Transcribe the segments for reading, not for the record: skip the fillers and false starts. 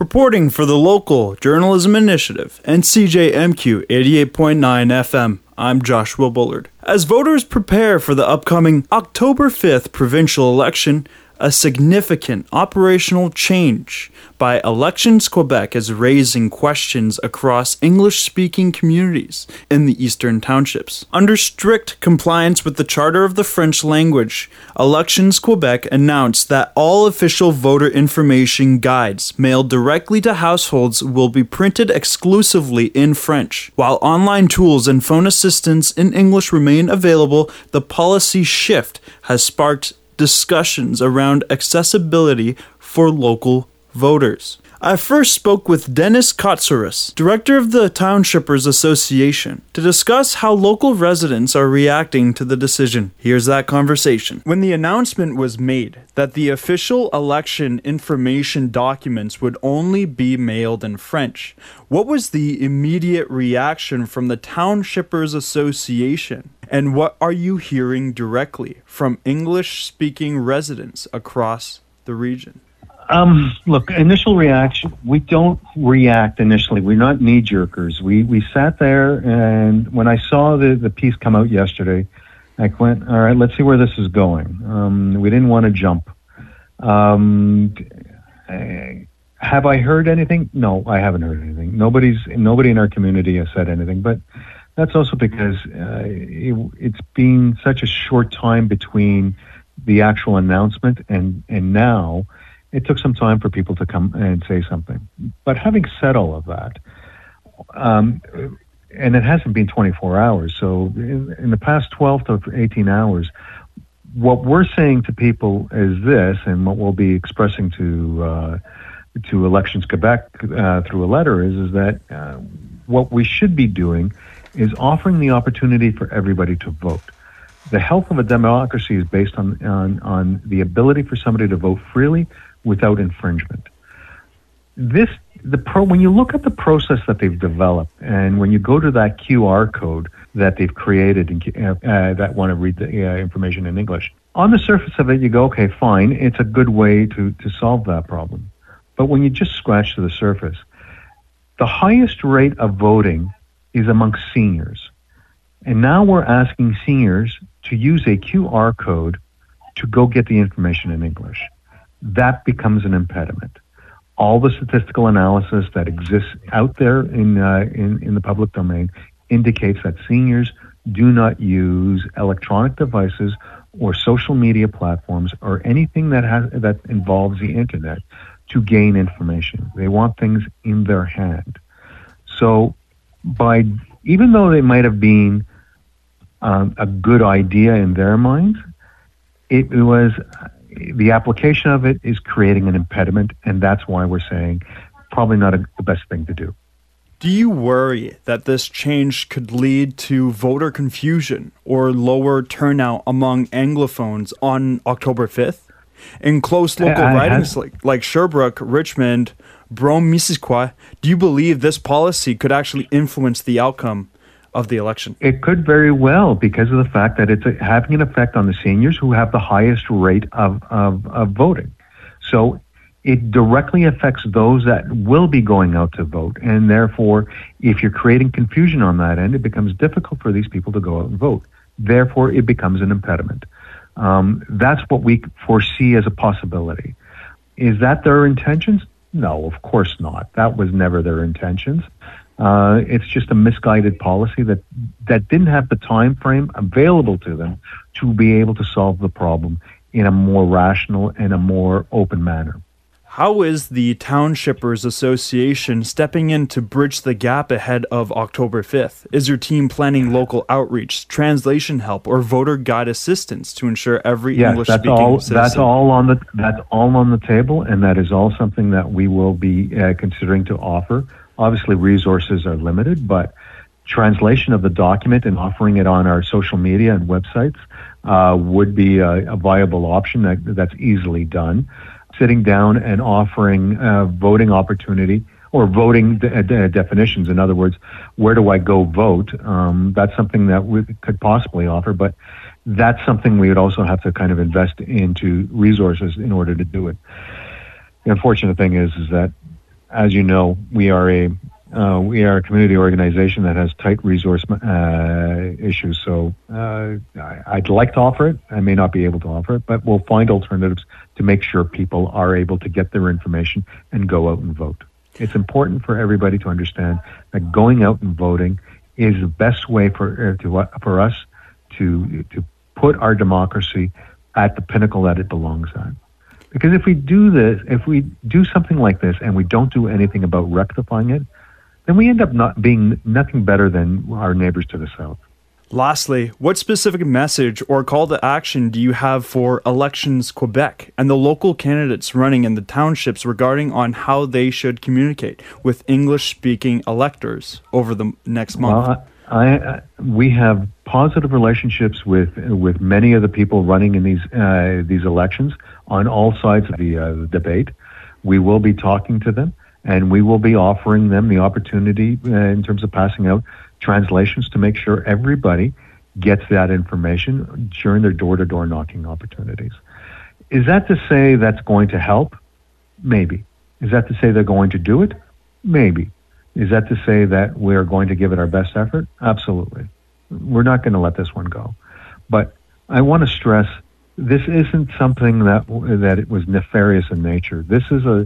Reporting for the local journalism initiative and CJMQ 88.9 FM, I'm Joshua Bullard. As voters prepare for the upcoming October 5th provincial election, a significant operational change by Elections Quebec is raising questions across English-speaking communities in the Eastern Townships. Under strict compliance with the Charter of the French language, Elections Quebec announced that all official voter information guides mailed directly to households will be printed exclusively in French. While online tools and phone assistance in English remain available, the policy shift has sparked discussions around accessibility for local voters. I first spoke with Dennis Kotsaris, director of the Townshippers Association, to discuss how local residents are reacting to the decision. Here's that conversation. When the announcement was made that the official election information documents would only be mailed in French, what was the immediate reaction from the Townshippers Association? And what are you hearing directly from English-speaking residents across the region? Look, initial reaction, we don't react initially. We're not knee-jerkers. We sat there, and when I saw the piece come out yesterday, I went, all right, let's see where this is going. We didn't want to jump. Have I heard anything? No, I haven't heard anything. Nobody in our community has said anything, but that's also because it's been such a short time between the actual announcement and now. It took some time for people to come and say something. But having said all of that, and it hasn't been 24 hours, so in the past 12 to 18 hours, what we're saying to people is this, and what we'll be expressing to Elections Quebec through a letter is that what we should be doing is offering the opportunity for everybody to vote. The health of a democracy is based on the ability for somebody to vote freely without infringement. When you look at the process that they've developed, and when you go to that QR code that they've created that want to read the information in English, on the surface of it, you go, okay, fine, it's a good way to solve that problem. But when you just scratch to the surface, the highest rate of voting is amongst seniors. And now we're asking seniors to use a QR code to go get the information in English. That becomes an impediment. All the statistical analysis that exists out there in the public domain indicates that seniors do not use electronic devices or social media platforms or anything that involves the internet to gain information. They want things in their hand. So even though they might have been a good idea in their minds, it was the application of it is creating an impediment, and that's why we're saying probably not the best thing to do. Do you worry that this change could lead to voter confusion or lower turnout among Anglophones on October 5th? In close local ridings like Sherbrooke, Richmond, Brome-Missisquoi, do you believe this policy could actually influence the outcome of the election? It could very well, because of the fact that it's having an effect on the seniors who have the highest rate of voting. So it directly affects those that will be going out to vote. And therefore, if you're creating confusion on that end, it becomes difficult for these people to go out and vote. Therefore, it becomes an impediment. That's what we foresee as a possibility. Is that their intentions? No, of course not. That was never their intentions. It's just a misguided policy that didn't have the time frame available to them to be able to solve the problem in a more rational and a more open manner. How is the Townshippers Association stepping in to bridge the gap ahead of October 5th? Is your team planning local outreach, translation help, or voter guide assistance to ensure every English-speaking citizen? That's all on the table, and that is all something that we will be considering to offer. Obviously, resources are limited, but translation of the document and offering it on our social media and websites would be a viable option that's easily done. Sitting down and offering voting opportunity or voting definitions. In other words, where do I go vote? That's something that we could possibly offer, but that's something we would also have to kind of invest into resources in order to do it. The unfortunate thing is that as you know, we are a community organization that has tight resource issues. So I'd like to offer it. I may not be able to offer it, but we'll find alternatives to make sure people are able to get their information and go out and vote. It's important for everybody to understand that going out and voting is the best way for us to put our democracy at the pinnacle that it belongs at. Because if we do something like this and we don't do anything about rectifying it, then we end up not being nothing better than our neighbors to the south. Lastly, what specific message or call to action do you have for Elections Quebec and the local candidates running in the townships regarding on how they should communicate with English-speaking electors over the next month? Well, we have positive relationships with many of the people running in these elections on all sides of the debate. We will be talking to them, and we will be offering them the opportunity in terms of passing out translations to make sure everybody gets that information during their door-to-door knocking opportunities. Is that to say that's going to help? Maybe. Is that to say they're going to do it? Maybe. Is that to say that we're going to give it our best effort? Absolutely. We're not going to let this one go. But I want to stress, this isn't something that it was nefarious in nature. This is a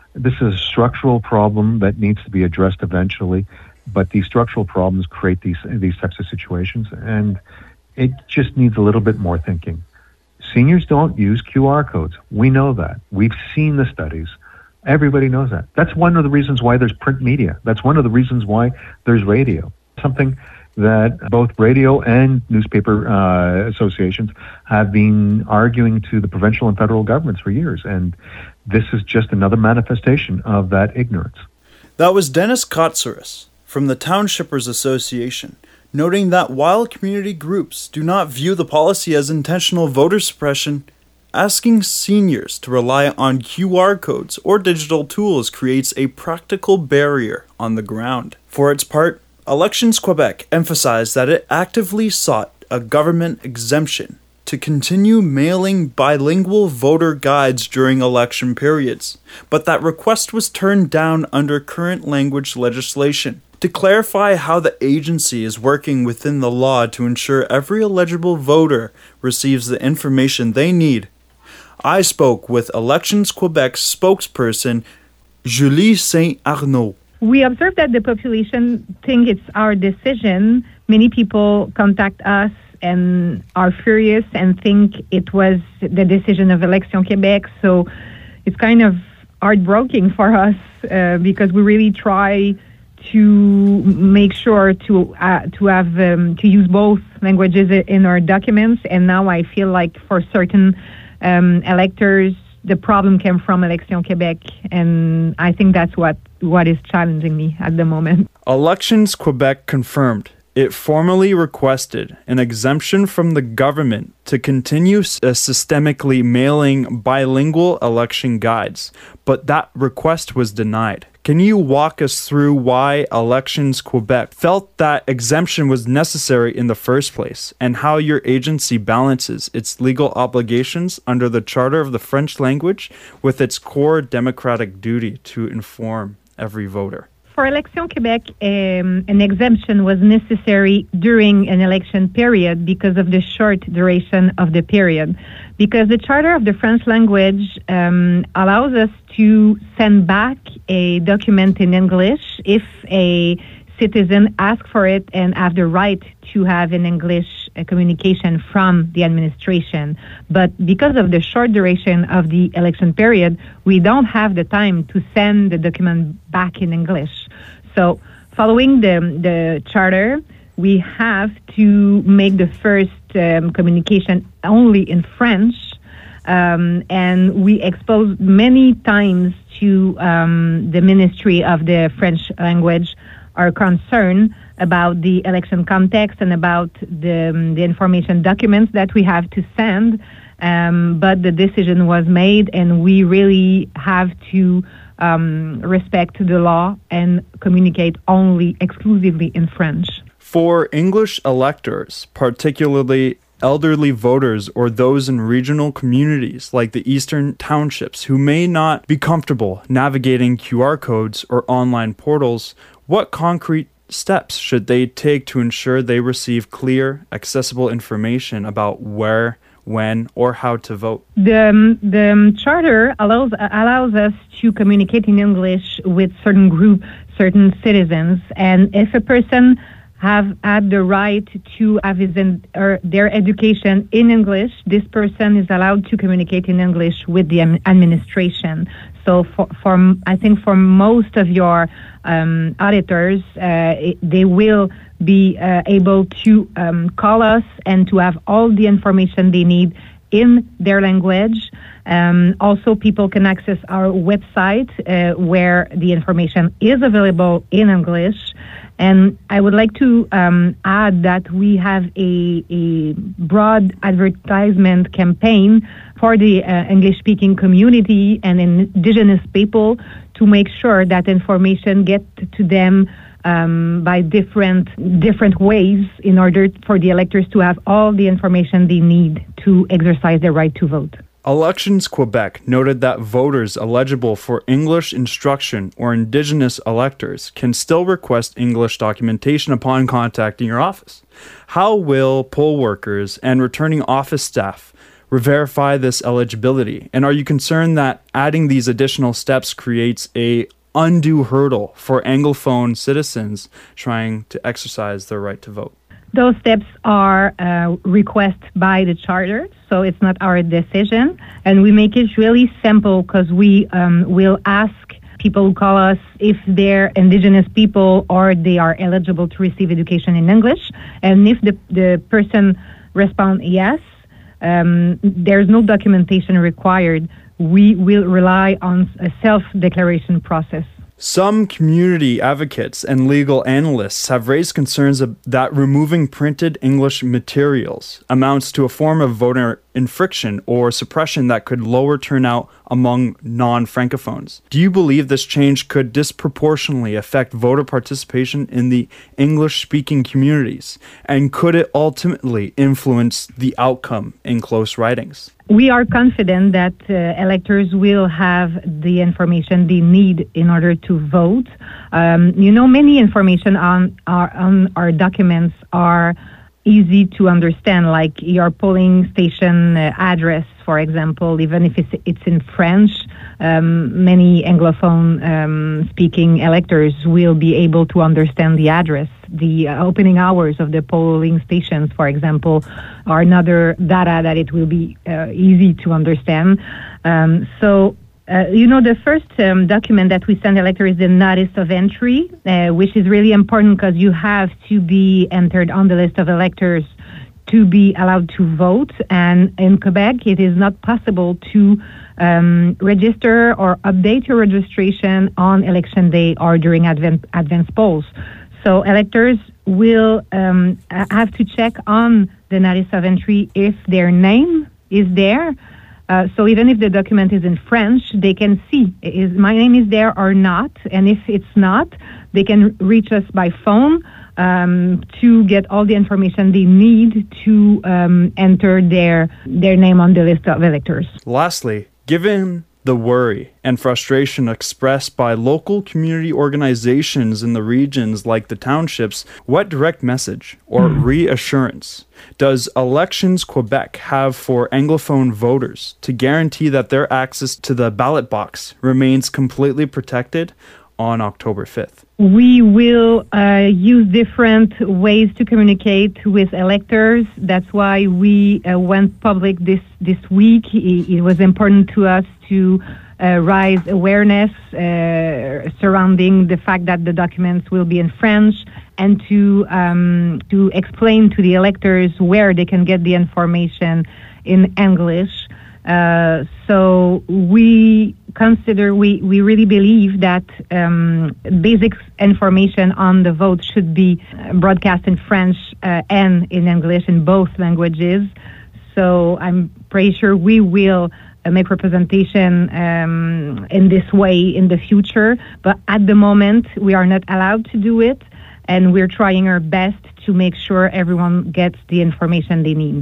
structural problem that needs to be addressed eventually. But these structural problems create these types of situations, and it just needs a little bit more thinking. Seniors don't use QR codes. We know that. We've seen the studies. Everybody knows that. That's one of the reasons why there's print media. That's one of the reasons why there's radio. Something that both radio and newspaper associations have been arguing to the provincial and federal governments for years, and this is just another manifestation of that ignorance. That was Dennis Kotsaris from the Townshippers Association, noting that while community groups do not view the policy as intentional voter suppression, asking seniors to rely on QR codes or digital tools creates a practical barrier on the ground. For its part, Elections Quebec emphasized that it actively sought a government exemption to continue mailing bilingual voter guides during election periods, but that request was turned down under current language legislation. To clarify how the agency is working within the law to ensure every eligible voter receives the information they need, I spoke with Elections Quebec's spokesperson, Julie Saint-Arnaud. We observe that the population think it's our decision. Many people contact us and are furious and think it was the decision of Elections Quebec. So it's kind of heartbreaking for us because we really try to make sure to use both languages in our documents. And now I feel like for certain electors, the problem came from Elections Quebec, and I think that's what is challenging me at the moment. Elections Quebec confirmed it formally requested an exemption from the government to continue systemically mailing bilingual election guides, but that request was denied. Can you walk us through why Elections Quebec felt that exemption was necessary in the first place, and how your agency balances its legal obligations under the Charter of the French language with its core democratic duty to inform every voter? For Elections Quebec, an exemption was necessary during an election period because of the short duration of the period. Because the Charter of the French language allows us to send back a document in English if a citizen asks for it and have the right to have an English communication from the administration. But because of the short duration of the election period, we don't have the time to send the document back in English. So following the charter, we have to make the first communication only in French, and we expose many times to the Ministry of the French language our concern about the election context and about the information documents that we have to send. But the decision was made, and we really have to respect the law and communicate only exclusively in French. For English electors, particularly elderly voters or those in regional communities like the Eastern Townships who may not be comfortable navigating QR codes or online portals, what concrete steps should they take to ensure they receive clear, accessible information about where, when, or how to vote? The charter allows us to communicate in English with certain group, certain citizens, and if a person have had the right to have their education in English, this person is allowed to communicate in English with the administration. So I think for most of your auditors, they will be able to call us and to have all the information they need in their language. Also, people can access our website where the information is available in English. And I would like to add that we have a broad advertisement campaign for the English-speaking community and indigenous people to make sure that information gets to them by different ways in order for the electors to have all the information they need to exercise their right to vote. Elections Quebec noted that voters eligible for English instruction or Indigenous electors can still request English documentation upon contacting your office. How will poll workers and returning office staff verify this eligibility? And are you concerned that adding these additional steps creates a undue hurdle for Anglophone citizens trying to exercise their right to vote? Those steps are requested by the charter, so it's not our decision. And we make it really simple because we will ask people who call us if they're Indigenous people or they are eligible to receive education in English. And if the person responds yes, there's no documentation required. We will rely on a self-declaration process. Some community advocates and legal analysts have raised concerns that removing printed English materials amounts to a form of voter infringement or suppression that could lower turnout among non-Francophones. Do you believe this change could disproportionately affect voter participation in the English-speaking communities? And could it ultimately influence the outcome in close ridings? We are confident that electors will have the information they need in order to vote. Many information on our documents are easy to understand, like your polling station address, for example, even if it's in French. Many Anglophone speaking electors will be able to understand the address. The opening hours of the polling stations, for example, are another data that it will be easy to understand. The first document that we send electors is the notice of entry, which is really important because you have to be entered on the list of electors to be allowed to vote. And in Quebec, it is not possible to register or update your registration on election day or during advance polls. So electors will have to check on the notice of entry if their name is there. So even if the document is in French, they can see, is my name is there or not? And if it's not, they can reach us by phone to get all the information they need to enter their name on the list of electors. Lastly, given the worry and frustration expressed by local community organizations in the regions like the townships, what direct message or reassurance does Elections Quebec have for Anglophone voters to guarantee that their access to the ballot box remains completely protected on October 5th? We will use different ways to communicate with electors. That's why we went public this week. It was important to us to raise awareness surrounding the fact that the documents will be in French and to explain to the electors where they can get the information in English. So we really believe that basic information on the vote should be broadcast in French and in English in both languages. So I'm pretty sure we will make representation in this way in the future. But at the moment, we are not allowed to do it, and we're trying our best to make sure everyone gets the information they need.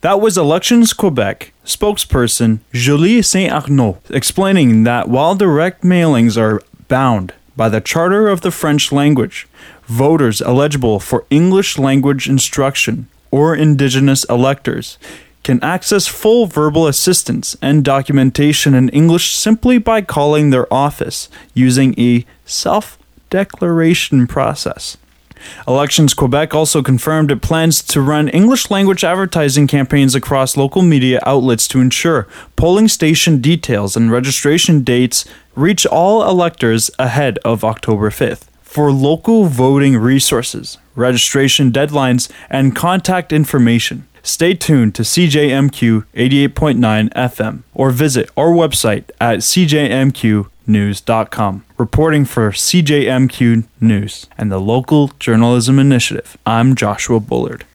That was Elections Quebec spokesperson Julie Saint-Arnaud explaining that while direct mailings are bound by the Charter of the French language, voters eligible for English language instruction or Indigenous electors can access full verbal assistance and documentation in English simply by calling their office using a self-declaration process. Elections Quebec also confirmed it plans to run English language advertising campaigns across local media outlets to ensure polling station details and registration dates reach all electors ahead of October 5th. For local voting resources, registration deadlines, and contact information, stay tuned to CJMQ 88.9 FM or visit our website at cjmqnews.com. Reporting for CJMQ News and the Local Journalism Initiative, I'm Joshua Bullard.